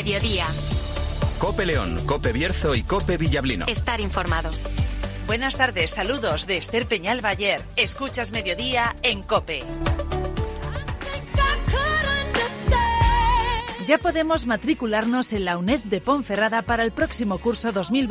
mediodía. COPE León, COPE Bierzo y COPE Villablino. Estar informado. Buenas tardes, saludos de Esther Peñal Bayer. Escuchas Mediodía en COPE. Ya podemos matricularnos en la UNED de Ponferrada para el próximo curso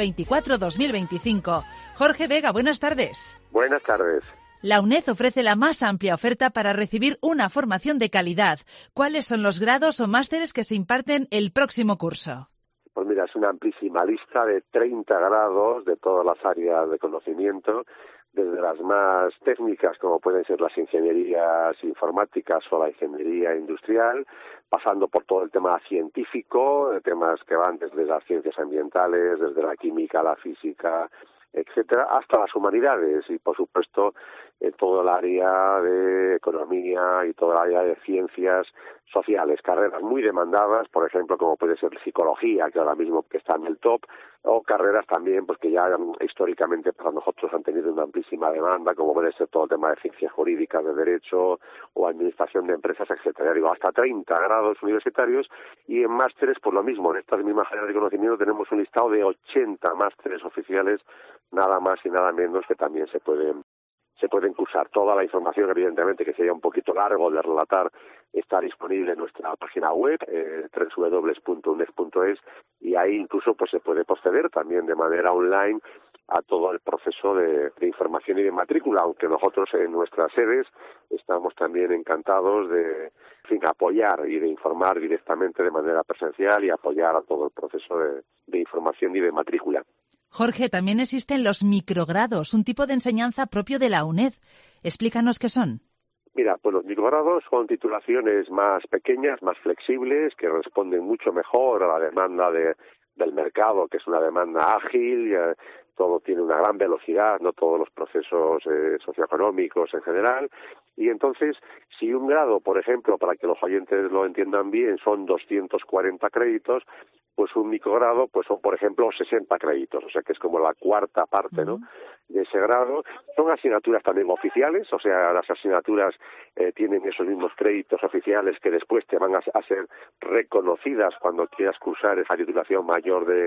2024-2025. Jorge Vega, buenas tardes. Buenas tardes. La UNED ofrece la más amplia oferta para recibir una formación de calidad. ¿Cuáles son los grados o másteres que se imparten el próximo curso? Pues mira, es una amplísima lista de 30 grados de todas las áreas de conocimiento, desde las más técnicas, como pueden ser las ingenierías informáticas o la ingeniería industrial, pasando por todo el tema científico, temas que van desde las ciencias ambientales, desde la química, la física, etcétera, hasta las humanidades y, por supuesto, todo el área de economía y todo el área de ciencias sociales, carreras muy demandadas, por ejemplo, como puede ser psicología, que ahora mismo que está en el top, o carreras también pues que ya históricamente para nosotros han tenido una amplísima demanda, como puede ser todo el tema de ciencias jurídicas, de derecho o administración de empresas, etcétera. Ya digo, hasta 30 grados universitarios, y en másteres pues lo mismo. En estas mismas áreas de conocimiento tenemos un listado de 80 másteres oficiales, nada más y nada menos, que también se pueden cursar. Toda la información, evidentemente, que sería un poquito largo de relatar, está disponible en nuestra página web, www.uned.es, y ahí incluso pues se puede proceder también de manera online a todo el proceso de información y de matrícula, aunque nosotros en nuestras sedes estamos también encantados de apoyar y de informar directamente de manera presencial y apoyar a todo el proceso de información y de matrícula. Jorge, también existen los microgrados, un tipo de enseñanza propio de la UNED. Explícanos qué son. Mira, pues los microgrados son titulaciones más pequeñas, más flexibles, que responden mucho mejor a la demanda del mercado, que es una demanda ágil, todo tiene una gran velocidad, no todos los procesos socioeconómicos en general. Y entonces, si un grado, por ejemplo, para que los oyentes lo entiendan bien, son 240 créditos, pues un microgrado pues son, por ejemplo, 60 créditos, o sea que es como la cuarta parte, ¿no?, de ese grado. Son asignaturas también oficiales, o sea, las asignaturas tienen esos mismos créditos oficiales que después te van a ser reconocidas cuando quieras cursar esa titulación mayor de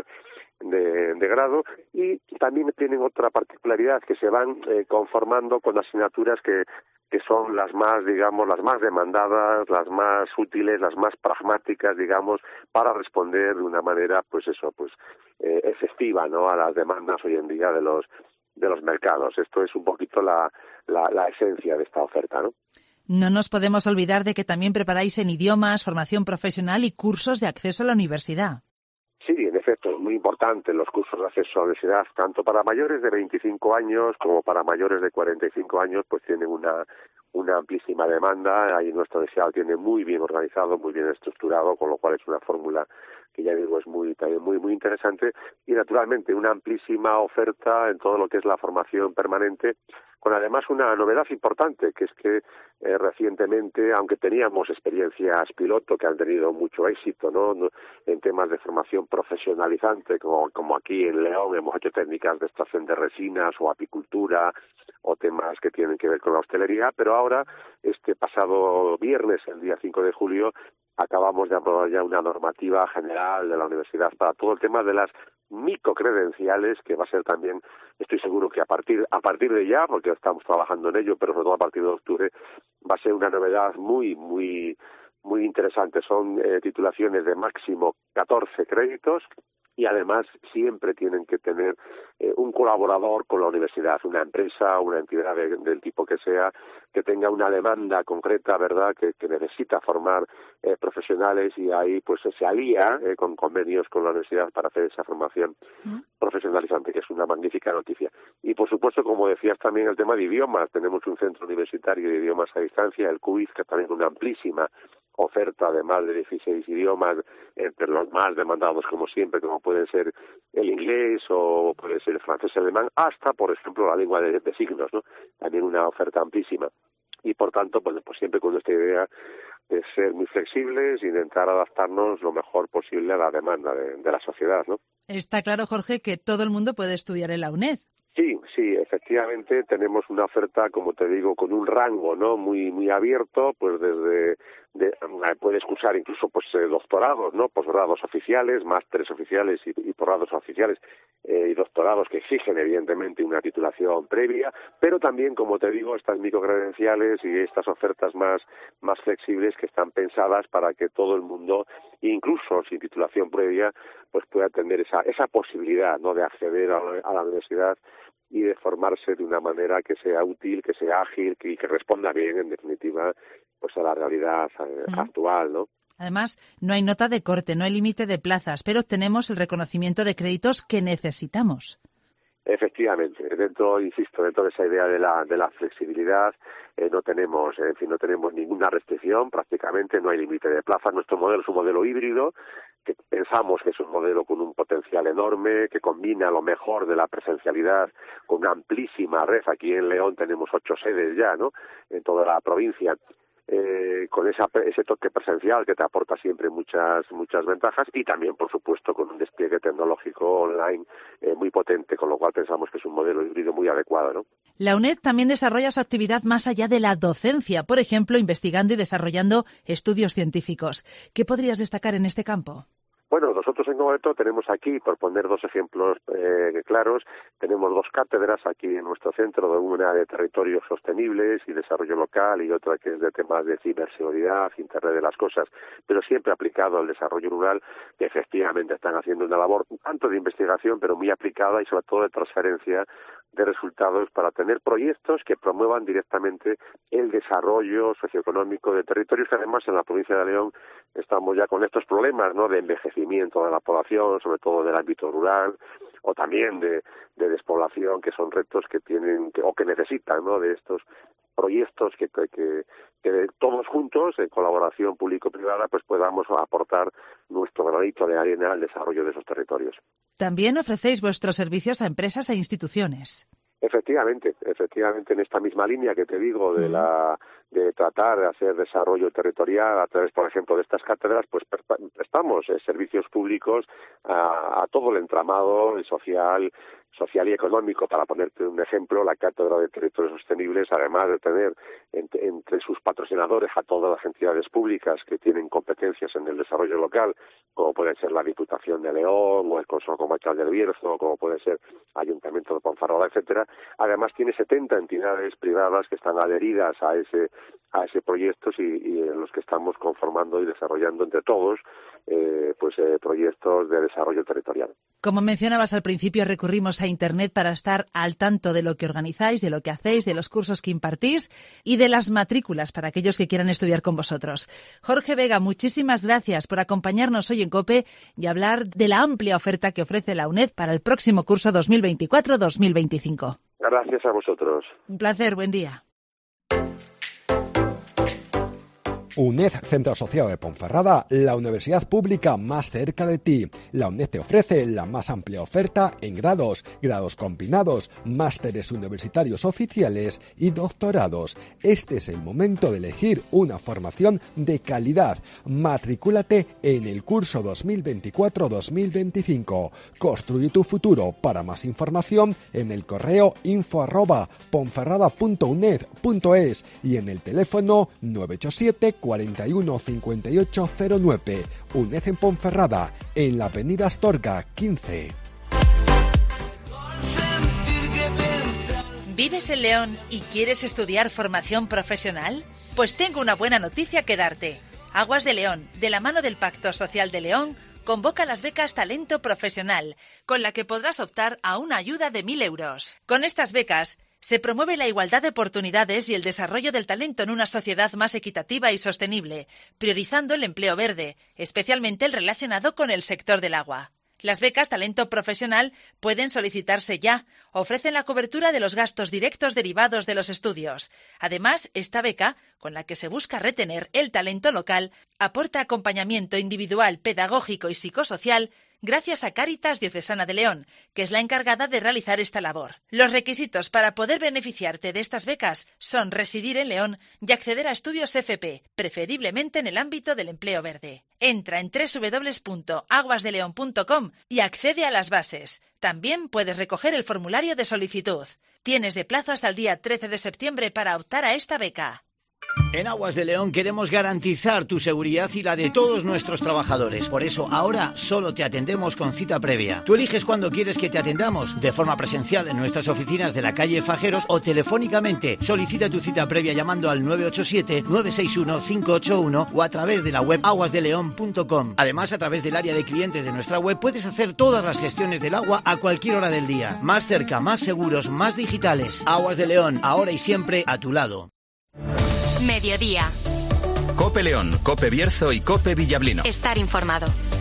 grado, y también tienen otra particularidad, que se van conformando con asignaturas que son las más, digamos, las más demandadas, las más útiles, las más pragmáticas, digamos, para responder de una manera, pues eso, pues efectiva, ¿no?, a las demandas hoy en día de los mercados. Esto es un poquito la esencia de esta oferta, ¿no? No nos podemos olvidar de que también preparáis en idiomas, formación profesional y cursos de acceso a la universidad. Sí, en efecto, es muy importante los cursos de acceso a la universidad, tanto para mayores de 25 años como para mayores de 45 años, pues tienen una amplísima demanda. Ahí nuestra universidad tiene muy bien organizado, muy bien estructurado, con lo cual es una fórmula que ya digo es muy interesante, y naturalmente una amplísima oferta en todo lo que es la formación permanente, con además una novedad importante, que es que recientemente, aunque teníamos experiencias piloto que han tenido mucho éxito, ¿no?, en temas de formación profesionalizante, como aquí en León hemos hecho técnicas de extracción de resinas o apicultura o temas que tienen que ver con la hostelería, pero ahora, este pasado viernes, el día 5 de julio, acabamos de aprobar ya una normativa general de la universidad para todo el tema de las microcredenciales, que va a ser también, estoy seguro que a partir de ya, porque estamos trabajando en ello, pero sobre todo a partir de octubre, va a ser una novedad muy interesante. Son titulaciones de máximo 14 créditos, y además siempre tienen que tener un colaborador con la universidad, una empresa, una entidad del tipo que sea, que tenga una demanda concreta, ¿verdad?, que necesita formar profesionales, y ahí pues se alía con convenios con la universidad para hacer esa formación profesionalizante, que es una magnífica noticia. Y por supuesto, como decías, también el tema de idiomas. Tenemos un centro universitario de idiomas a distancia, el CUIZ, que también con una amplísima oferta de más de 16 idiomas, entre los más demandados, como siempre, como pueden ser el inglés o puede ser el francés, el alemán, hasta, por ejemplo, la lengua de signos, ¿no? También una oferta amplísima. Y, por tanto, pues siempre con esta idea de ser muy flexibles e intentar adaptarnos lo mejor posible a la demanda de la sociedad, ¿no? Está claro, Jorge, que todo el mundo puede estudiar en la UNED. Sí, efectivamente tenemos una oferta, como te digo, con un rango, ¿no?, muy abierto, pues desde puedes cursar incluso pues doctorados, ¿no? Posgrados oficiales, másteres oficiales y posgrados oficiales y doctorados que exigen evidentemente una titulación previa, pero también, como te digo, estas microcredenciales y estas ofertas más flexibles que están pensadas para que todo el mundo, incluso sin titulación previa, pues pueda tener esa posibilidad, ¿no? De acceder a la universidad y de formarse de una manera que sea útil, que sea ágil y que responda bien, en definitiva, pues a la realidad actual, ¿no? Además, no hay nota de corte, no hay límite de plazas, pero tenemos el reconocimiento de créditos que necesitamos. Efectivamente, dentro de esa idea de la flexibilidad, no tenemos ninguna restricción, prácticamente no hay límite de plazas. Nuestro modelo es un modelo híbrido, que pensamos que es un modelo con un potencial enorme, que combina lo mejor de la presencialidad con una amplísima red. Aquí en León tenemos 8 sedes ya, ¿no? En toda la provincia. Con ese toque presencial que te aporta siempre muchas ventajas, y también, por supuesto, con un despliegue tecnológico online muy potente, con lo cual pensamos que es un modelo híbrido muy adecuado, ¿no? La UNED también desarrolla su actividad más allá de la docencia, por ejemplo, investigando y desarrollando estudios científicos. ¿Qué podrías destacar en este campo? Bueno, nosotros en concreto tenemos aquí, por poner 2 ejemplos claros, tenemos 2 cátedras aquí en nuestro centro, una de territorios sostenibles y desarrollo local y otra que es de temas de ciberseguridad, Internet de las cosas, pero siempre aplicado al desarrollo rural, que efectivamente están haciendo una labor tanto de investigación, pero muy aplicada y sobre todo de transferencia de resultados para tener proyectos que promuevan directamente el desarrollo socioeconómico de territorios que además en la provincia de León estamos ya con estos problemas, ¿no? De envejecimiento de la población, sobre todo del ámbito rural, o también de despoblación, que son retos que tienen o que necesitan, ¿no? De estos proyectos que todos juntos, en colaboración público-privada, pues podamos aportar nuestro granito de arena al desarrollo de esos territorios. También ofrecéis vuestros servicios a empresas e instituciones. Efectivamente, en esta misma línea que te digo de tratar de hacer desarrollo territorial a través, por ejemplo, de estas cátedras, pues prestamos servicios públicos a todo el entramado social y económico. Para ponerte un ejemplo, la Cátedra de Territorios Sostenibles, además de tener entre sus patrocinadores a todas las entidades públicas que tienen competencias en el desarrollo local, como puede ser la Diputación de León o el Consejo Comarcal del Bierzo, como puede ser Ayuntamiento de Ponferrada, etcétera, además tiene 70 entidades privadas que están adheridas a ese proyecto y en los que estamos conformando y desarrollando entre todos proyectos de desarrollo territorial. Como mencionabas al principio, recurrimos a Internet para estar al tanto de lo que organizáis, de lo que hacéis, de los cursos que impartís y de las matrículas para aquellos que quieran estudiar con vosotros. Jorge Vega, muchísimas gracias por acompañarnos hoy en COPE y hablar de la amplia oferta que ofrece la UNED para el próximo curso 2024-2025. Gracias a vosotros. Un placer, buen día. UNED Centro Asociado de Ponferrada, la universidad pública más cerca de ti. La UNED te ofrece la más amplia oferta en grados combinados, másteres universitarios oficiales y doctorados. Este es el momento de elegir una formación de calidad. Matricúlate en el curso 2024-2025. Construye tu futuro. Para más información en el correo info@ponferrada.uned.es y en el teléfono 987 41 58 09. UNED en Ponferrada, en la avenida Astorga 15. ¿Vives en León y quieres estudiar formación profesional? Pues tengo una buena noticia que darte. Aguas de León, de la mano del Pacto Social de León, convoca las becas Talento Profesional, con la que podrás optar a una ayuda de 1.000 euros. Con estas becas se promueve la igualdad de oportunidades y el desarrollo del talento en una sociedad más equitativa y sostenible, priorizando el empleo verde, especialmente el relacionado con el sector del agua. Las becas Talento Profesional pueden solicitarse ya. Ofrecen la cobertura de los gastos directos derivados de los estudios. Además, esta beca, con la que se busca retener el talento local, aporta acompañamiento individual, pedagógico y psicosocial gracias a Cáritas Diocesana de León, que es la encargada de realizar esta labor. Los requisitos para poder beneficiarte de estas becas son residir en León y acceder a estudios FP, preferiblemente en el ámbito del empleo verde. Entra en www.aguasdeleon.com y accede a las bases. También puedes recoger el formulario de solicitud. Tienes de plazo hasta el día 13 de septiembre para optar a esta beca. En Aguas de León queremos garantizar tu seguridad y la de todos nuestros trabajadores. Por eso ahora solo te atendemos con cita previa. Tú eliges cuándo quieres que te atendamos, de forma presencial en nuestras oficinas de la calle Fajeros o telefónicamente. Solicita tu cita previa llamando al 987-961-581 o a través de la web aguasdeleon.com. Además, a través del área de clientes de nuestra web puedes hacer todas las gestiones del agua a cualquier hora del día. Más cerca, más seguros, más digitales. Aguas de León, ahora y siempre a tu lado. Mediodía. Cope León, Cope Bierzo y Cope Villablino. Estar informado.